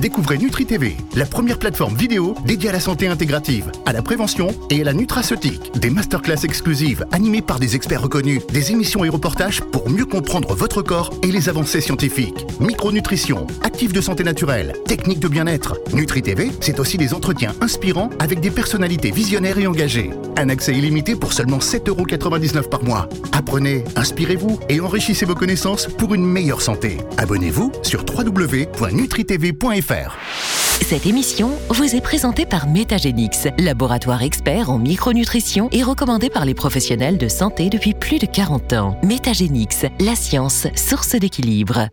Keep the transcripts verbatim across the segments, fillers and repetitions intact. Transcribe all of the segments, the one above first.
découvrez NutriTV, la première plateforme vidéo dédiée à la santé intégrative, à la prévention et à la nutraceutique. Des masterclass exclusives animées par des experts reconnus, des émissions et reportages pour mieux comprendre votre corps et les avancées scientifiques. Micronutrition, actifs de santé naturelle, techniques de bien-être. NutriTV, c'est aussi des entretiens inspirants avec des personnalités visionnaires et engagées. Un accès illimité pour seulement sept euros quatre-vingt-dix-neuf par mois. Apprenez, inspirez-vous et enrichissez vos connaissances pour une meilleure santé. Abonnez-vous sur w w w point nutritv point f r. Cette émission vous est présentée par Métagénix, laboratoire expert en micronutrition et recommandé par les professionnels de santé depuis plus de quarante ans. Métagénix, la science, source d'équilibre.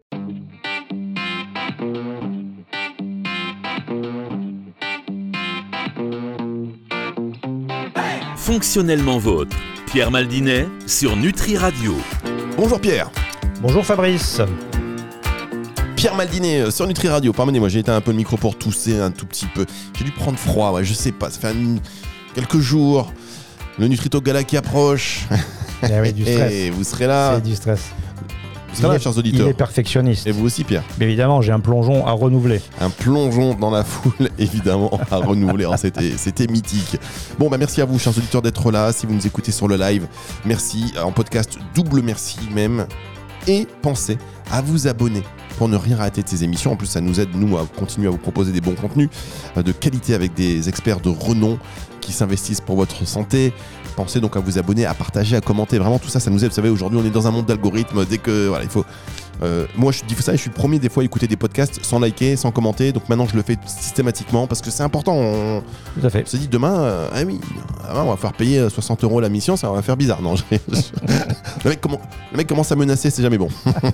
Fonctionnellement vôtre, Pierre Maldinet sur Nutri Radio. Bonjour Pierre. Bonjour Fabrice. Pierre Maldinet sur Nutri Radio. Pardonnez-moi, j'ai éteint un peu le micro pour tousser un tout petit peu. J'ai dû prendre froid, ouais, je sais pas, ça fait un, quelques jours. Le Nutrito Gala qui approche. Eh oui, du stress. Et vous serez là. C'est du stress. Vous serez là, est, chers auditeurs. Il est perfectionniste. Et vous aussi, Pierre. Mais évidemment, j'ai un plongeon à renouveler. Un plongeon dans la foule, évidemment, à renouveler. Alors, c'était, c'était mythique. Bon, bah merci à vous, chers auditeurs, d'être là. Si vous nous écoutez sur le live, merci. En podcast, double merci même. Et pensez à vous abonner pour ne rien rater de ces émissions. En plus, ça nous aide, nous, à continuer à vous proposer des bons contenus de qualité avec des experts de renom qui s'investissent pour votre santé. Pensez donc à vous abonner, à partager, à commenter. Vraiment, tout ça, ça nous aide. Vous savez, aujourd'hui, on est dans un monde d'algorithmes. Dès que, voilà, il faut... Euh, moi, je dis ça et je suis le premier des fois à écouter des podcasts sans liker, sans commenter. Donc maintenant, je le fais systématiquement parce que c'est important. On, Tout à fait. on se dit demain, euh, ah oui, on va faire payer soixante euros la mission, ça va faire bizarre. Non, je, je, le, mec comment, le mec commence à menacer, c'est jamais bon.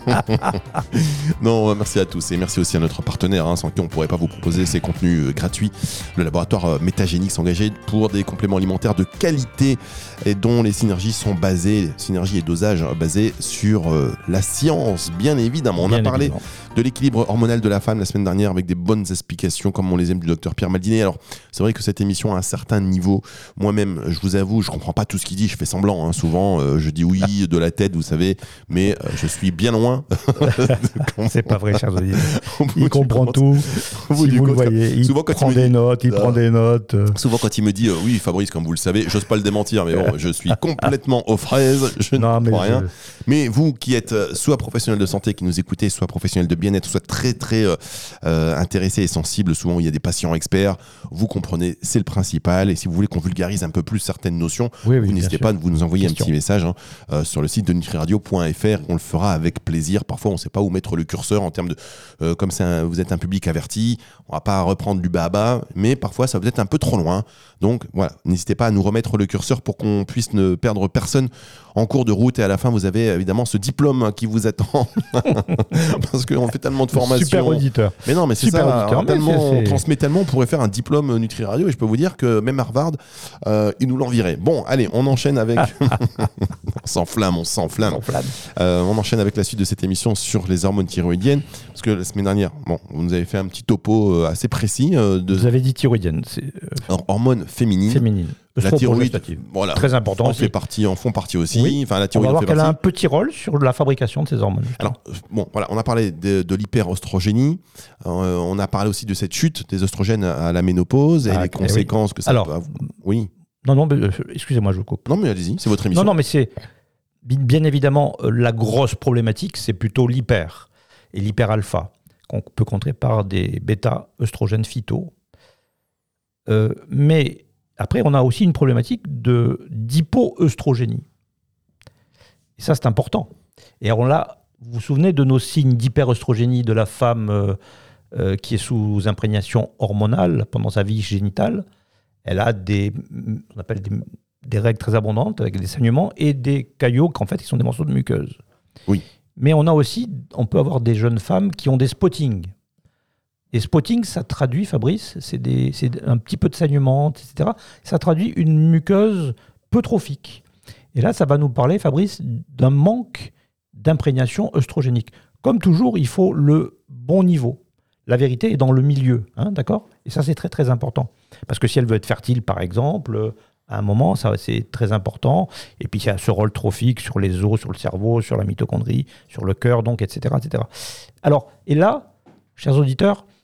Non, merci à tous et merci aussi à notre partenaire, hein, sans qui on ne pourrait pas vous proposer ces contenus euh, gratuits. Le laboratoire euh, Métagénix, engagé pour des compléments alimentaires de qualité et dont les synergies sont basées, synergie et dosage euh, basés sur euh, la science, bien évidemment. On Bien a parlé évidemment. de l'équilibre hormonal de la femme la semaine dernière avec des bonnes explications comme on les aime du docteur Pierre Maldinet. Alors c'est vrai que cette émission a un certain niveau. Moi-même, je vous avoue, je comprends pas tout ce qu'il dit, je fais semblant, hein. Souvent euh, je dis oui de la tête, vous savez, mais euh, je suis bien loin. C'est pas vrai, chers auditeurs. Au bout Il du comprend compte, tout. au bout Si du vous le compte, voyez, il souvent quand prend il me des dit- notes, il Ah. prend des notes. euh. Souvent quand il me dit euh, oui Fabrice, comme vous le savez, j'ose pas le démentir, mais bon, je suis complètement aux fraises, je ne Non, mais comprends je- rien. Mais vous qui êtes euh, soit professionnel de santé qui nous écoutez, soit professionnel de bien-être, soit très très euh, euh, intéressé et sensible, souvent il y a des patients experts, vous comprenez, c'est le principal. Et si vous voulez qu'on vulgarise un peu plus certaines notions, Oui, oui, vous bien n'hésitez sûr. pas à vous nous envoyer Question. un petit message hein, euh, sur le site de nutriradio point f r. On le fera avec plaisir. Parfois on ne sait pas où mettre le curseur en termes de euh, comme c'est un- vous êtes un public averti, on va pas reprendre du bas à bas, mais parfois ça va peut-être un peu trop loin. Donc voilà, n'hésitez pas à nous remettre le curseur pour qu'on puisse ne perdre personne en cours de route. Et à la fin, vous avez évidemment ce diplôme qui vous attend parce qu'on fait tellement de formations. Super auditeur. Mais non, mais c'est Super ça. auditeur, on, mais tellement, c'est- c'est- on transmet tellement, on pourrait faire un diplôme Nutri Radio et je peux vous dire que même Harvard, euh, ils nous l'enverraient. Bon, allez, on enchaîne avec. On s'enflamme, on s'enflamme. Enflamme. Euh, on enchaîne avec la suite de cette émission sur les hormones thyroïdiennes. Parce que la semaine dernière, bon, vous nous avez fait un petit topo euh, assez précis euh, de Vous avez dit thyroïdienne, c'est euh, hor- hormones féminines. féminine. La thyroïde, Œstroprogestative. voilà, Très important en aussi. fait partie, en font partie aussi. Oui. Enfin, la On va thyroïde en voir fait qu'elle a partie. un petit rôle sur la fabrication de ces hormones. Alors, euh, bon, voilà, on a parlé de, de l'hyperostrogénie. Euh, on a parlé aussi de cette chute des oestrogènes à, à la ménopause et Ah, les eh oui. conséquences que ça Alors, peut avoir. Oui. Non, non, mais, euh, excusez-moi, je vous coupe. Non, mais allez-y, c'est votre émission. Non, non, mais c'est bi- bien évidemment euh, la grosse problématique, c'est plutôt l'hyper et l'hyper-alpha qu'on peut contrer par des bêta-œstrogènes phyto. Euh, mais après, on a aussi une problématique de d'hypoœstrogénie. Et ça, c'est important. Et alors là, vous vous souvenez de nos signes d'hyperœstrogénie de la femme euh, euh, qui est sous imprégnation hormonale pendant sa vie génitale. Elle a des, on appelle des, des règles très abondantes avec des saignements et des caillots qui en fait qui sont des morceaux de muqueuse. Oui. Mais on a aussi, on peut avoir des jeunes femmes qui ont des spottings. Et spotting, ça traduit, Fabrice, c'est, des, c'est un petit peu de saignement, et cetera. Ça traduit une muqueuse peu trophique. Et là, ça va nous parler, Fabrice, d'un manque d'imprégnation œstrogénique. Comme toujours, il faut le bon niveau. La vérité est dans le milieu, hein, d'accord ? Et ça, c'est très, très important. Parce que si elle veut être fertile, par exemple, à un moment, ça, c'est très important. Et puis, il y a ce rôle trophique sur les os, sur le cerveau, sur la mitochondrie, sur le cœur, donc, et cetera, et cetera. Alors, et là, chers auditeurs,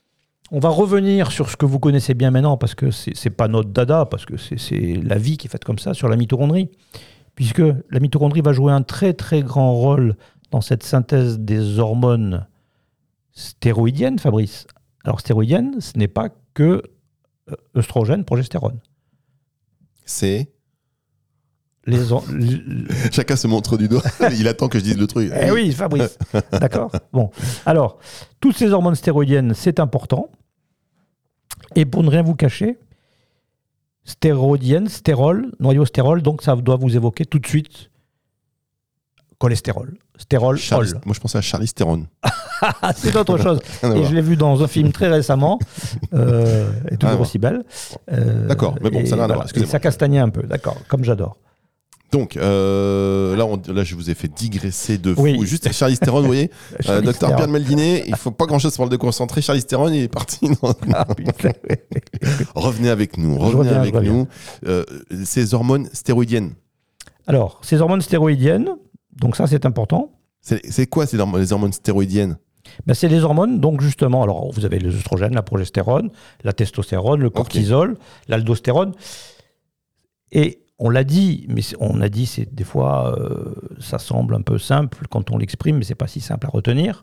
On va revenir sur ce que vous connaissez bien maintenant, parce que c'est, c'est pas notre dada, parce que c'est, c'est la vie qui est faite comme ça, sur la mitochondrie. Puisque la mitochondrie va jouer un très très grand rôle dans cette synthèse des hormones stéroïdiennes, Fabrice. Alors stéroïdiennes, ce n'est pas que œstrogène, progestérone. C'est Les or- Chacun se montre du doigt. Il attend que je dise le truc. Eh oui, Fabrice. D'accord. Bon. Alors, toutes ces hormones stéroïdiennes, c'est important. Et pour ne rien vous cacher, stéroïdienne, stérol, noyau stérol, donc ça doit vous évoquer tout de suite cholestérol. Stérol, Charlie- ol. Moi, je pensais à Charlize Theron. C'est autre chose. Rien à Et voir. je l'ai vu dans un film très récemment, euh, et toujours Ah, aussi belle. Euh, D'accord, mais bon, et ça n'a rien à voilà. voir, excusez-moi. Et ça castagnait un peu, d'accord, comme j'adore. Donc, euh, là, on- là, je vous ai fait digresser de fou. Oui. Juste à Charlize Theron, vous voyez, euh, Charlize docteur Theron. Pierre Maldinet, il faut pas grand-chose pour le déconcentrer. Charlize Theron, il est parti. dans- Ah, putain. Revenez avec nous, Je revenez reviens, avec je reviens. nous. Euh, ces hormones stéroïdiennes, Alors, ces hormones stéroïdiennes, donc ça c'est important. c'est c'est quoi ces hormones, les hormones stéroïdiennes? Ben, c'est les hormones, donc justement, alors vous avez les œstrogènes, la progestérone, la testostérone, le cortisol, l'aldostérone. Et on l'a dit, mais c'est- on a dit, c'est des fois, euh, ça semble un peu simple quand on l'exprime, mais c'est pas si simple à retenir.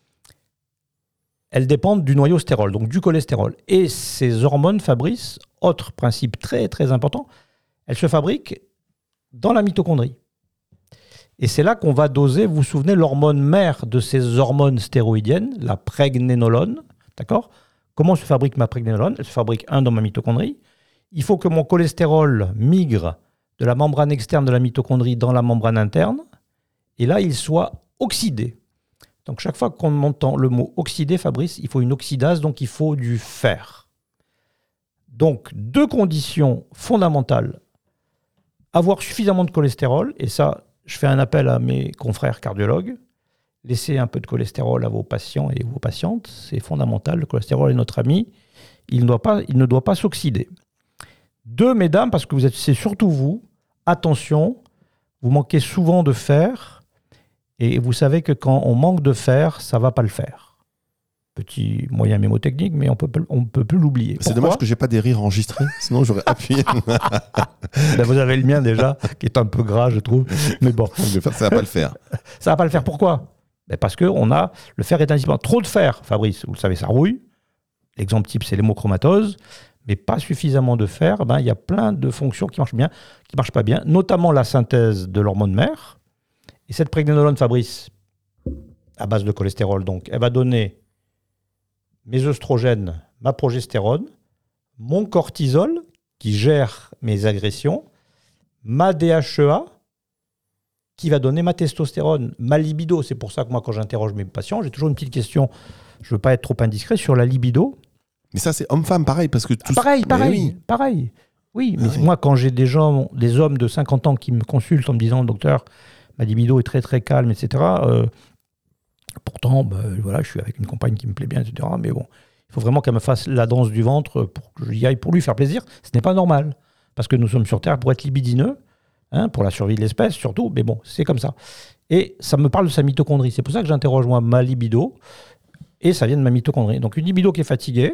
Elles dépendent du noyau stérol, donc du cholestérol. Et ces hormones, Fabrice, autre principe très très important, elles se fabriquent dans la mitochondrie. Et c'est là qu'on va doser, vous vous souvenez, l'hormone mère de ces hormones stéroïdiennes, la prégnénolone, d'accord ? Comment se fabrique ma prégnénolone ? Elle se fabrique, un, dans ma mitochondrie. Il faut que mon cholestérol migre de la membrane externe de la mitochondrie dans la membrane interne, et là, il soit oxydé. Donc, chaque fois qu'on entend le mot oxydé, Fabrice, il faut une oxydase, donc il faut du fer. Donc, deux conditions fondamentales. Avoir suffisamment de cholestérol, et ça, je fais un appel à mes confrères cardiologues. Laissez un peu de cholestérol à vos patients et vos patientes. C'est fondamental. Le cholestérol est notre ami. Il ne doit pas, il ne doit pas s'oxyder. Deux, mesdames, parce que vous êtes, c'est surtout vous, attention, vous manquez souvent de fer. Et vous savez que quand on manque de fer, ça ne va pas le faire. Petit moyen mémotechnique, mais on peut, on peut plus l'oublier. C'est Pourquoi ? dommage que j'ai pas des rires enregistrés, sinon j'aurais appuyé. Ben, vous avez le mien déjà, qui est un peu gras, je trouve. Mais bon, Ça va pas le faire. ça va pas le faire. Pourquoi ? Ben parce que on a, le fer est indispensable. Trop de fer, Fabrice, vous le savez, ça rouille. L'exemple type, c'est l'hémochromatose. Mais pas suffisamment de fer, ben, il y a plein de fonctions qui marchent bien, qui marchent pas bien, notamment la synthèse de l'hormone mère. Et cette prégnénolone, Fabrice, à base de cholestérol, donc, elle va donner mes œstrogènes, ma progestérone, mon cortisol, qui gère mes agressions, ma D H E A, qui va donner ma testostérone, ma libido. C'est pour ça que moi, quand j'interroge mes patients, j'ai toujours une petite question, je ne veux pas être trop indiscret, sur la libido. Mais ça, c'est homme-femme, pareil, parce que tout. Ah, pareil, Mais pareil, oui. pareil. Oui, mais Ah oui. moi, quand j'ai des gens, des hommes de cinquante ans qui me consultent en me disant, docteur, ma libido est très très calme, et cetera. Euh, pourtant, ben, voilà, je suis avec une compagne qui me plaît bien, et cetera. Mais bon, il faut vraiment qu'elle me fasse la danse du ventre pour que j'y aille pour lui faire plaisir. Ce n'est pas normal, parce que nous sommes sur Terre pour être libidineux, hein, pour la survie de l'espèce surtout. Mais bon, c'est comme ça. Et ça me parle de sa mitochondrie. C'est pour ça que j'interroge moi ma libido, et ça vient de ma mitochondrie. Donc une libido qui est fatiguée,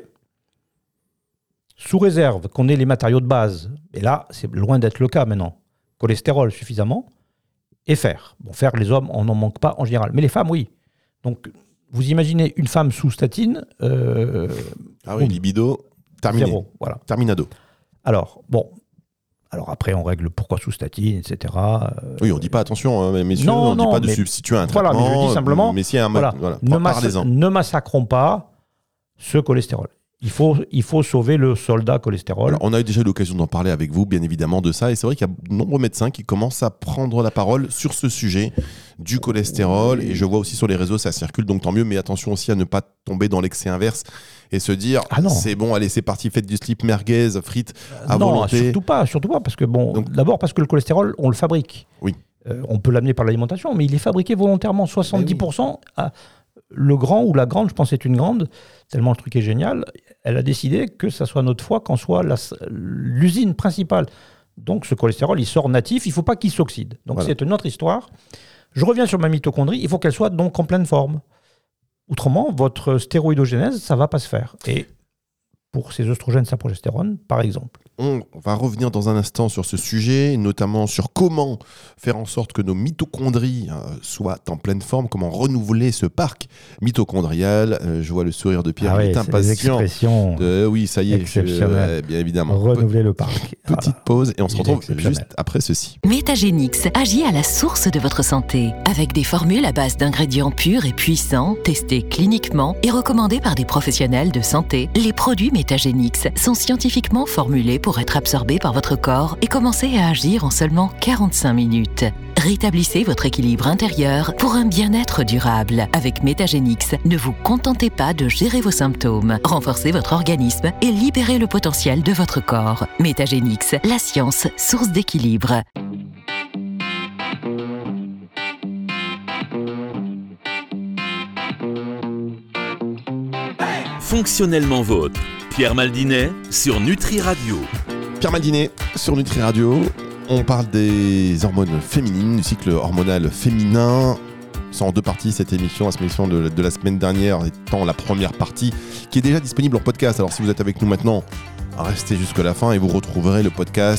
sous réserve qu'on ait les matériaux de base, et là, c'est loin d'être le cas maintenant, cholestérol suffisamment, et fer. Bon, fer, les hommes, on n'en manque pas en général, mais les femmes, oui. Donc, vous imaginez une femme sous statine, euh, Ah oui, boum, libido, terminé. zéro, voilà. Terminado. Alors, bon, alors après, on règle pourquoi sous statine, et cetera. Euh, Oui, on dit pas attention, hein, mais messieurs, Non, on dit non, pas de mais- substituer un voilà, traitement. mais je dis simplement, mais s'il y a un voilà, mode, voilà, ne, par- massa- parlez-en. ne massacrons pas ce cholestérol. Il faut, il faut sauver le soldat cholestérol. Alors, on a eu déjà eu l'occasion d'en parler avec vous, bien évidemment, de ça. Et c'est vrai qu'il y a de nombreux médecins qui commencent à prendre la parole sur ce sujet du cholestérol. Et je vois aussi sur les réseaux, ça circule, donc tant mieux. Mais attention aussi à ne pas tomber dans l'excès inverse et se dire, Ah non. c'est bon, allez, c'est parti, faites du slip merguez, frites à non, volonté. surtout pas, surtout pas, parce que bon, Donc- d'abord parce que le cholestérol, on le fabrique. Oui. Euh, on peut l'amener par l'alimentation, mais il est fabriqué volontairement, soixante-dix pour cent. À, le grand ou la grande, je pense que c'est une grande, tellement le truc est génial, elle a décidé que ça soit notre foie, qu'en soit la- l'usine principale. Donc ce cholestérol, il sort natif, il ne faut pas qu'il s'oxyde. Donc Voilà. c'est une autre histoire. Je reviens sur ma mitochondrie, il faut qu'elle soit donc en pleine forme. Autrement, votre stéroïdogénèse, ça ne va pas se faire. Et pour ces oestrogènes, sa progestérone, par exemple. On va revenir dans un instant sur ce sujet, notamment sur comment faire en sorte que nos mitochondries euh, soient en pleine forme, comment renouveler ce parc mitochondrial. Euh, je vois le sourire de Pierre, ah il oui, est impatient. De... Oui, ça y est, je... euh, bien évidemment. Renouveler Pe- le parc. Petite voilà. pause et on se il retrouve juste après ceci. Métagénix agit à la source de votre santé, avec des formules à base d'ingrédients purs et puissants, testés cliniquement et recommandés par des professionnels de santé. Les produits Métagénix sont scientifiquement formulés pour être absorbés par votre corps et commencer à agir en seulement quarante-cinq minutes. Rétablissez votre équilibre intérieur pour un bien-être durable. Avec Métagénix, ne vous contentez pas de gérer vos symptômes. Renforcez votre organisme et libérez le potentiel de votre corps. Métagénix, la science, source d'équilibre. Fonctionnellement vôtre. Pierre Maldinet sur Nutri Radio. Pierre Maldinet sur Nutri Radio. On parle des hormones féminines, du cycle hormonal féminin. C'est en deux parties cette émission, cette émission de, de la semaine dernière étant la première partie qui est déjà disponible en podcast. Alors si vous êtes avec nous maintenant, restez jusqu'à la fin et vous retrouverez le podcast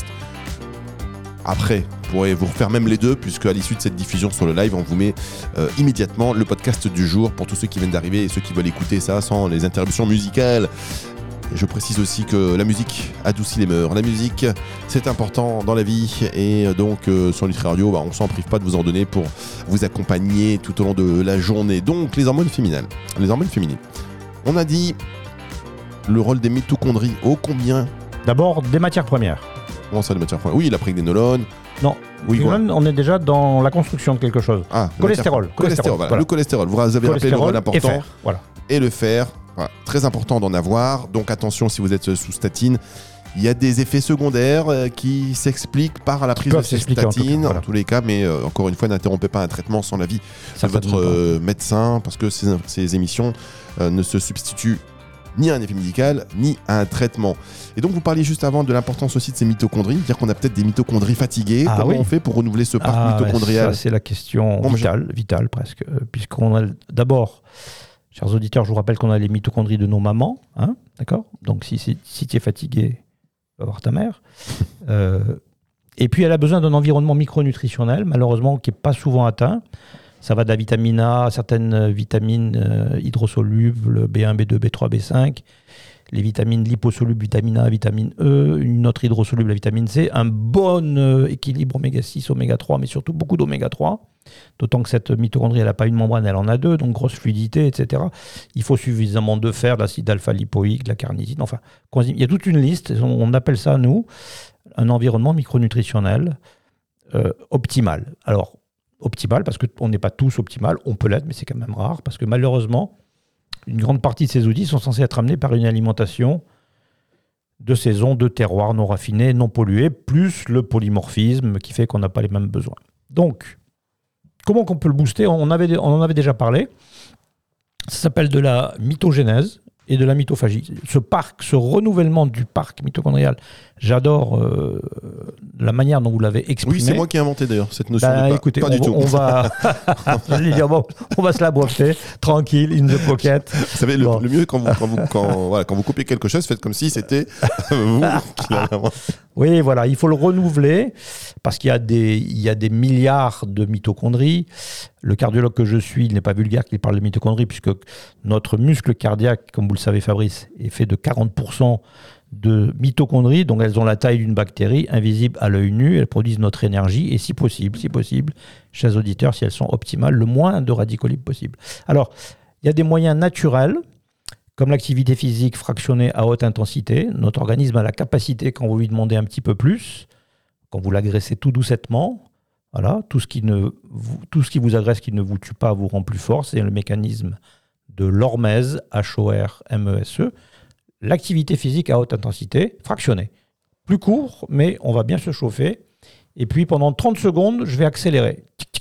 après. Vous pourrez vous refaire même les deux puisque à l'issue de cette diffusion sur le live, on vous met euh, immédiatement le podcast du jour pour tous ceux qui viennent d'arriver et ceux qui veulent écouter ça sans les interruptions musicales. Et je précise aussi que la musique adoucit les mœurs. La musique, c'est important dans la vie. Et donc, euh, sur Nutri Radio, bah, on ne s'en prive pas de vous en donner pour vous accompagner tout au long de la journée. Donc, les hormones féminines. Les hormones féminines. On a dit le rôle des mitochondries. Ô combien ? D'abord, des matières premières. Comment ça, des matières premières ? Oui, la prégnénolone. Non, oui, voilà. On est déjà dans la construction de quelque chose. Ah, cholestérol. Cholestérol, cholestérol voilà. Voilà. Le cholestérol. Vous avez rappelé le rôle important. Et fer, voilà. Et le fer. Voilà, très important d'en avoir, donc attention si vous êtes sous statine. Il y a des effets secondaires euh, qui s'expliquent par la prise de ces statines, en, voilà. en tous les cas, mais euh, encore une fois, n'interrompez pas un traitement sans l'avis de votre euh, médecin, parce que ces, ces émissions euh, ne se substituent ni à un effet médical, ni à un traitement. Et donc, vous parliez juste avant de l'importance aussi de ces mitochondries, dire qu'on a peut-être des mitochondries fatiguées. Ah, Comment oui. on fait pour renouveler ce parc ah, mitochondrial ? Ça, c'est la question bon, vitale, je... vitale presque, euh, puisqu'on a d'abord... Chers auditeurs, je vous rappelle qu'on a les mitochondries de nos mamans, hein, d'accord ? Donc, si, si, si tu es fatigué, va voir ta mère. euh, et puis, elle a besoin d'un environnement micronutritionnel, malheureusement, qui n'est pas souvent atteint. Ça va de la vitamine A, certaines vitamines euh, hydrosolubles, B un, B deux, B trois, B cinq, les vitamines liposolubles, vitamine A, vitamine E, une autre hydrosoluble, la vitamine C, un bon euh, équilibre oméga six, oméga trois, mais surtout beaucoup d'oméga trois. D'autant que cette mitochondrie, elle n'a pas une membrane, elle en a deux, donc grosse fluidité, et cetera. Il faut suffisamment de fer, de l'acide alpha-lipoïque, de la carnitine, enfin, il y a toute une liste, on appelle ça, nous, un environnement micronutritionnel euh, optimal. Alors, optimal, parce qu'on n'est pas tous optimal, on peut l'être, mais c'est quand même rare, parce que malheureusement, une grande partie de ces outils sont censés être amenés par une alimentation de saison, de terroir non raffiné, non pollué, plus le polymorphisme qui fait qu'on n'a pas les mêmes besoins. Donc, comment on peut le booster ? on, avait, on en avait déjà parlé. Ça s'appelle de la mitogénèse et de la mitophagie. Ce parc, ce renouvellement du parc mitochondrial, j'adore euh, la manière dont vous l'avez exprimé. Oui, c'est moi qui ai inventé d'ailleurs cette notion bah, de pas, écoutez, pas on, du tout. On va, dire, bon, on va se la boiter, tranquille, in the pocket. Vous savez, le, bon. le mieux quand vous, quand, vous, quand, voilà, quand vous copiez quelque chose, faites comme si c'était vous qui l'avez inventé. Oui, voilà, il faut le renouveler parce qu'il y a des, il y a des milliards de mitochondries. Le cardiologue que je suis, il n'est pas vulgaire qu'il parle de mitochondries puisque notre muscle cardiaque, comme vous le savez Fabrice, est fait de quarante pour cent de mitochondries, donc elles ont la taille d'une bactérie, invisible à l'œil nu, elles produisent notre énergie et si possible, si possible, chers auditeurs, si elles sont optimales, le moins de radicaux libres possible. Alors, il y a des moyens naturels, comme l'activité physique fractionnée à haute intensité. Notre organisme a la capacité, quand vous lui demandez un petit peu plus, quand vous l'agressez tout doucettement, voilà, tout ce qui ne vous, tout ce qui vous agresse, qui ne vous tue pas, vous rend plus fort. C'est le mécanisme de l'hormèse, H O R M E S E. L'activité physique à haute intensité, fractionnée. Plus court, mais on va bien se chauffer. Et puis, pendant trente secondes, je vais accélérer.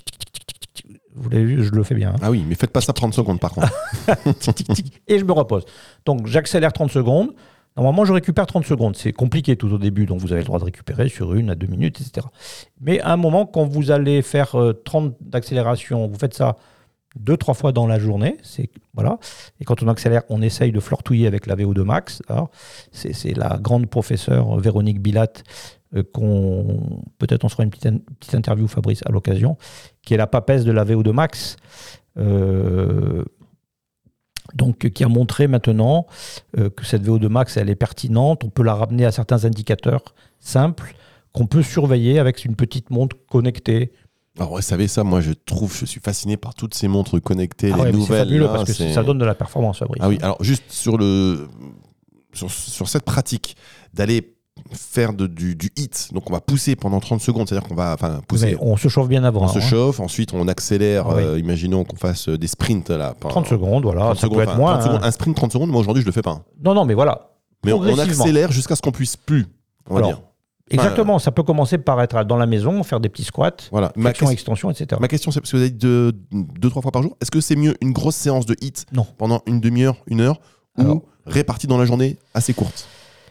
Vous l'avez vu, je le fais bien. Hein. Ah oui, mais faites pas ça trente secondes par contre. Et je me repose. Donc, j'accélère trente secondes. Normalement, je récupère trente secondes. C'est compliqué tout au début, donc vous avez le droit de récupérer sur une à deux minutes, et cetera. Mais à un moment, quand vous allez faire trente d'accélération, vous faites ça deux, trois fois dans la journée. C'est, voilà. Et quand on accélère, on essaye de flirtouiller avec la V O deux max. Alors, c'est, c'est la grande professeure Véronique Bilat, euh, qu'on, peut-être on se fera une petite, une petite interview, Fabrice, à l'occasion, qui est la papesse de la V O deux max. Euh, donc, qui a montré maintenant euh, que cette V O deux max, elle est pertinente. On peut la ramener à certains indicateurs simples qu'on peut surveiller avec une petite montre connectée. Alors, vous savez ça, moi je trouve, je suis fasciné par toutes ces montres connectées, ah les ouais, nouvelles. C'est fabuleux là, parce que c'est... ça donne de la performance, Fabrice. Ah oui, alors juste sur, le, sur, sur cette pratique d'aller faire de, du, du hit, donc on va pousser pendant trente secondes, c'est-à-dire qu'on va enfin, pousser. Mais on se chauffe bien avant. On se hein. chauffe, ensuite on accélère, Ah oui. euh, imaginons qu'on fasse des sprints. Là, trente secondes, voilà, trente ça secondes, peut être enfin, moins. trente secondes, hein. un sprint trente secondes, moi aujourd'hui je le fais pas. Non, non, mais voilà. Mais on, on accélère jusqu'à ce qu'on puisse plus, on va Alors, dire. Exactement, ça peut commencer par être dans la maison, faire des petits squats, Voilà. Ma, flexion, que- extension, et cetera. ma question, c'est parce que vous avez dit deux, deux, trois fois par jour. Est-ce que c'est mieux une grosse séance de hit Non. pendant une demi-heure, une heure, Alors. ou répartie dans la journée assez courte?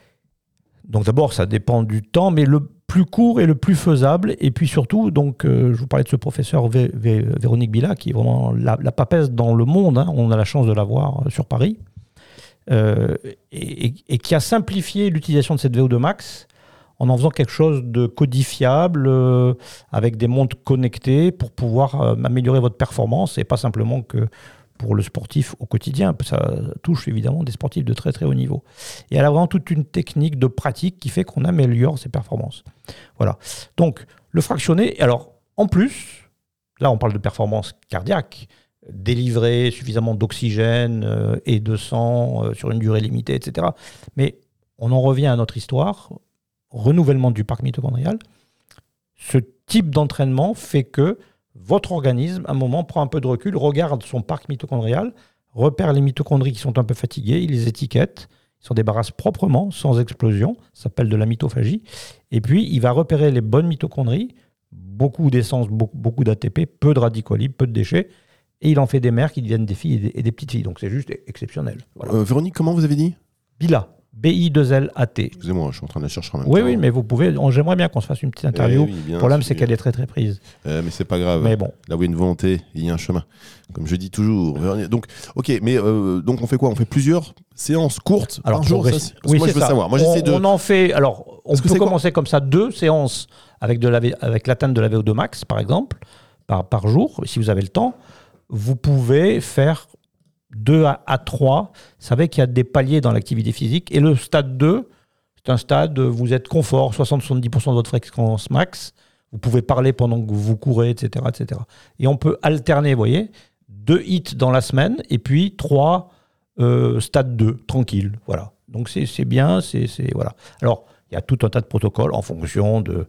Donc d'abord, ça dépend du temps, mais le plus court et le plus faisable. Et puis surtout, donc, euh, je vous parlais de ce professeur Vé- Vé- Véronique Bilat, qui est vraiment la, la papesse dans le monde. Hein. On a la chance de la voir euh, sur Paris. Euh, et, et- et qui a simplifié l'utilisation de cette V O deux max en en faisant quelque chose de codifiable, euh, avec des montres connectées pour pouvoir euh, améliorer votre performance, et pas simplement que pour le sportif au quotidien. Ça touche évidemment des sportifs de très très haut niveau. Et elle a vraiment toute une technique de pratique qui fait qu'on améliore ses performances. Voilà. Donc, le fractionné, alors en plus, là on parle de performance cardiaque, délivrer suffisamment d'oxygène euh, et de sang euh, sur une durée limitée, et cetera. Mais on en revient à notre histoire, renouvellement du parc mitochondrial. Ce type d'entraînement fait que votre organisme, à un moment, prend un peu de recul, regarde son parc mitochondrial, repère les mitochondries qui sont un peu fatiguées, il les étiquette, il s'en débarrasse proprement, sans explosion, ça s'appelle de la mitophagie, et puis il va repérer les bonnes mitochondries, beaucoup d'essence, beaucoup, beaucoup d'A T P, peu de radicaux libres, peu de déchets, et il en fait des mères qui deviennent des filles et des, et des petites filles. Donc c'est juste exceptionnel. Voilà. Euh, Véronique, comment vous avez dit? Bilat, B I deux L A T. Excusez-moi, je suis en train de la chercher en même Oui, temps. oui, mais vous pouvez. on- J'aimerais bien qu'on se fasse une petite interview. Eh oui, bien Le problème, sûr. c'est qu'elle est très très prise. Euh, mais c'est pas grave. Mais bon. Là où il y a une volonté, il y a un chemin. Comme je dis toujours. Véronique. Donc, ok, mais euh, donc on fait quoi? On fait plusieurs séances courtes par jour, ça, progressi- c'est- parce que oui, moi c'est je veux ça. savoir. Moi on, j'essaie de. on en fait. Alors, on Est-ce que peut c'est quoi commencer comme ça deux séances avec de la V- avec l'atteinte de la V O deux max, par exemple, par par jour, si vous avez le temps. Vous pouvez faire deux à trois. Vous savez qu'il y a des paliers dans l'activité physique. Et le stade deux, c'est un stade, vous êtes confort, soixante à soixante-dix pour cent de votre fréquence max. Vous pouvez parler pendant que vous courez, et cetera, et cetera. Et on peut alterner, vous voyez, deux hits dans la semaine et puis trois euh, stade deux, tranquille. Voilà. Donc c'est c'est bien, c'est c'est- voilà. Alors, il y a tout un tas de protocoles en fonction de,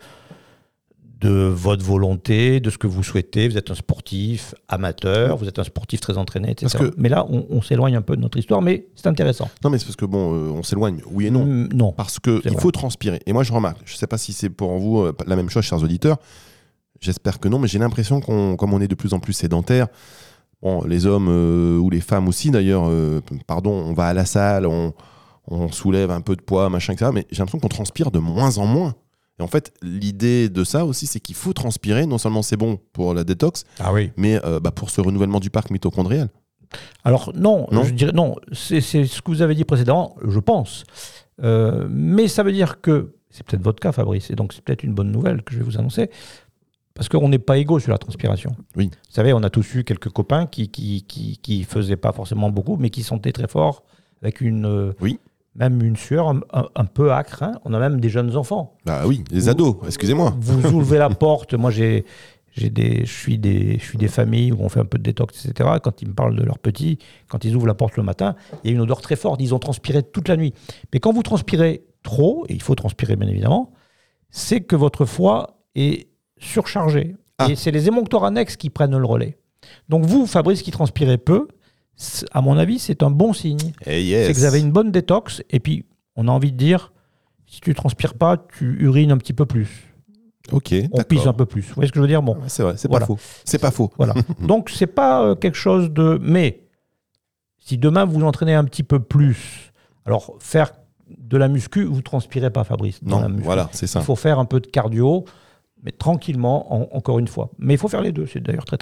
de votre volonté, de ce que vous souhaitez. Vous êtes un sportif amateur, vous êtes un sportif très entraîné, et cetera. Parce que- Mais là, on, on s'éloigne un peu de notre histoire, mais c'est intéressant. Non, mais c'est parce que bon, euh, on s'éloigne. Oui et non. Mm, non. Parce que C'est il vrai. faut transpirer. Et moi, je remarque, je ne sais pas si c'est pour vous euh, la même chose, chers auditeurs. J'espère que non, mais j'ai l'impression qu'on, comme on est de plus en plus sédentaire, bon, les hommes euh, ou les femmes aussi d'ailleurs, euh, pardon, on va à la salle, on, on soulève un peu de poids, machin, et cetera. Mais j'ai l'impression qu'on transpire de moins en moins. Et en fait, l'idée de ça aussi, c'est qu'il faut transpirer. Non seulement c'est bon pour la détox, Ah oui. mais euh, bah, pour ce renouvellement du parc mitochondrial. Alors non, Non je dirais non. C'est c'est ce que vous avez dit précédemment, je pense. Euh, mais ça veut dire que c'est peut-être votre cas, Fabrice, et donc c'est peut-être une bonne nouvelle que je vais vous annoncer, parce qu'on n'est pas égaux sur la transpiration. Oui. Vous savez, on a tous eu quelques copains qui qui qui, qui faisaient pas forcément beaucoup, mais qui sentaient très fort, avec une euh, Oui. même une sueur un, un- un peu âcre. Hein. On a même des jeunes enfants. Bah oui, les Vous- ados, excusez-moi. Vous ouvrez la porte. Moi, j'ai, j'ai des, je suis des, je suis des familles où on fait un peu de détox, et cetera. Quand ils me parlent de leurs petits, quand ils ouvrent la porte le matin, il y a une odeur très forte. Ils ont transpiré toute la nuit. Mais quand vous transpirez trop, et il faut transpirer bien évidemment, c'est que votre foie est surchargé. Ah. Et c'est les émoncteurs annexes qui prennent le relais. Donc vous, Fabrice, qui transpirez peu, c'est- à mon avis, c'est un bon signe. Eh yes. C'est que vous avez une bonne détox, et puis on a envie de dire, si tu transpires pas, tu urines un petit peu plus. Ok, On d'accord. pisse un peu plus. Vous voyez ce que je veux dire? Bon, Ouais, c'est vrai, c'est Voilà. pas faux. C'est pas faux. voilà. Donc, c'est pas euh, quelque chose de... Mais, si demain vous entraînez un petit peu plus, alors faire de la muscu, vous transpirez pas, Fabrice. dans la Non, muscu. voilà, c'est ça. Il faut faire un peu de cardio, mais tranquillement, en- encore une fois. Mais il faut faire les deux, c'est d'ailleurs très très bien.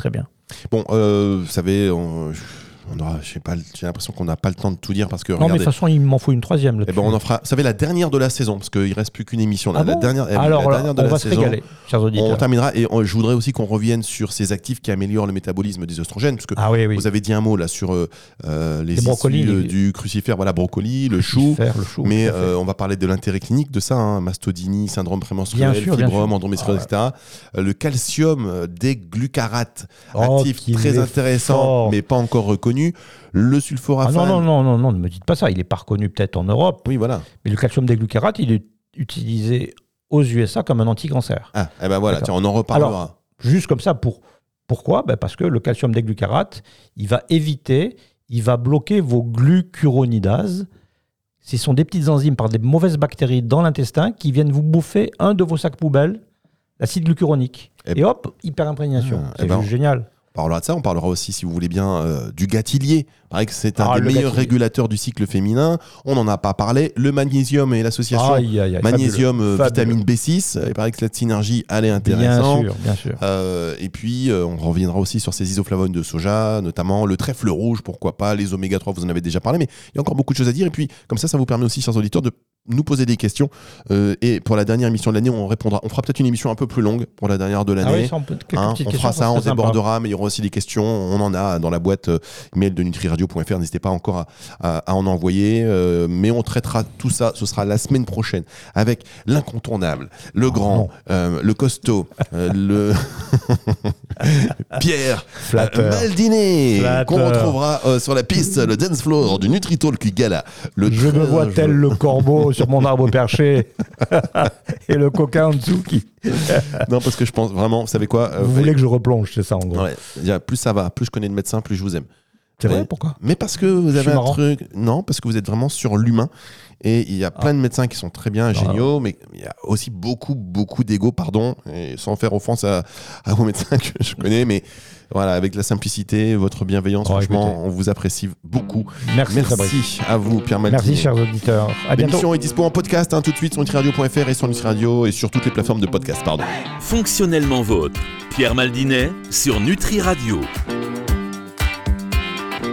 Bon, euh, vous savez, on, on aura, je sais pas, j'ai l'impression qu'on n'a pas le temps de tout dire parce que Non, regardez, mais de toute façon, il m'en faut une troisième là-dessus. eh ben on en fera. Vous savez, la dernière de la saison, parce qu'il reste plus qu'une émission. Là, Ah la bon dernière. eh, Alors, la dernière de on la va se saison, régaler, chers auditeurs. On terminera et on- je voudrais aussi qu'on revienne sur ces actifs qui améliorent le métabolisme des oestrogènes, parce que Ah oui, oui. vous avez dit un mot là sur euh, euh, les, Les brocolis, issues, euh, les- du crucifère, voilà, brocoli, le chou. Faire le chou. Mais tout à fait. euh, on va parler de l'intérêt clinique de ça, hein, mastodynie, syndrome prémenstruel, Bien sûr, bien fibrome, sûr. endométriose, Ah ouais. et cetera. Euh, le calcium euh, des glucarates, Oh, actif qu'il très est intéressant, fort. mais pas encore reconnu. Le Ah sulforaphane. non, non, non, non, non, ne me dites pas ça. Il n'est pas reconnu peut-être en Europe, Oui, voilà. mais le calcium déglucarate, il est utilisé aux U S A comme un anti-cancer. Ah, eh ben voilà, D'accord. tiens, on en reparlera. Alors, Juste comme ça, pour, pourquoi Ben Parce que le calcium déglucarate, il va éviter, il va bloquer vos glucuronidases. Ce sont des petites enzymes par des mauvaises bactéries dans l'intestin qui viennent vous bouffer un de vos sacs poubelles, l'acide glucuronique. Et- Et, hop, hyperimprégnation. Ah, C'est eh ben, juste génial. On parlera de ça, on parlera aussi, si vous voulez bien, euh, du gâtillier. Il paraît que c'est un Ah, des le meilleurs gâtillier. régulateurs du cycle féminin. On n'en a pas parlé. Le magnésium et l'association Aïe, aïe, aïe, magnésium, fabuleux, euh, fabuleux. vitamine B six. Il paraît que cette synergie, elle est Bien intéressante. sûr, bien sûr. Euh, et puis, euh, on reviendra aussi sur ces isoflavones de soja, notamment le trèfle rouge, pourquoi pas, les oméga trois, vous en avez déjà parlé, mais il y a encore beaucoup de choses à dire. Et puis, comme ça, ça vous permet aussi, chers auditeurs, de nous poser des questions. Euh, et pour la dernière émission de l'année, on répondra. On fera peut-être une émission un peu plus longue pour la dernière de Ah l'année. oui, ça, on peut- quelques Hein, petites on questions, fera ça, on serait sympa. débordera, mais il y aura aussi des questions. On en a dans la boîte euh, mail de nutriradio point f r. N'hésitez pas encore à, à- à en envoyer. euh, mais on traitera tout ça. Ce sera la semaine prochaine avec l'incontournable, le grand, non. euh, le costaud, euh, le Pierre Flatteur. euh, Maldinet, Flatteur. qu'on retrouvera euh, sur la piste, le dance floor du NutriTalk Gala. Le Je me treize vois juin. tel le corbeau sur mon arbre perché et le coquin en dessous qui. Non, parce que je pense vraiment, vous savez quoi euh, Vous voulez que je replonge, c'est ça en gros. ouais, déjà, plus ça va, plus je connais de médecins, plus je vous aime. C'est vrai, Ouais. pourquoi Mais parce que vous Je avez suis un marrant. truc. Non, parce que vous êtes vraiment sur l'humain. Et il y a plein de médecins qui sont très bien, géniaux, mais il y a aussi beaucoup, beaucoup d'ego, pardon, et sans faire offense à, à vos médecins que je connais, mais voilà, avec la simplicité, votre bienveillance, Oh, franchement, écoutez. on vous apprécie beaucoup. Merci, Fabrice. Merci à vous, Pierre Maldinet. Merci, chers auditeurs. À bientôt. L'émission est dispo en podcast hein, tout de suite sur nutriradio point f r et sur Nutriradio et sur toutes les plateformes de podcast. Pardon. Fonctionnellement vôtre. Pierre Maldinet sur Nutri Radio.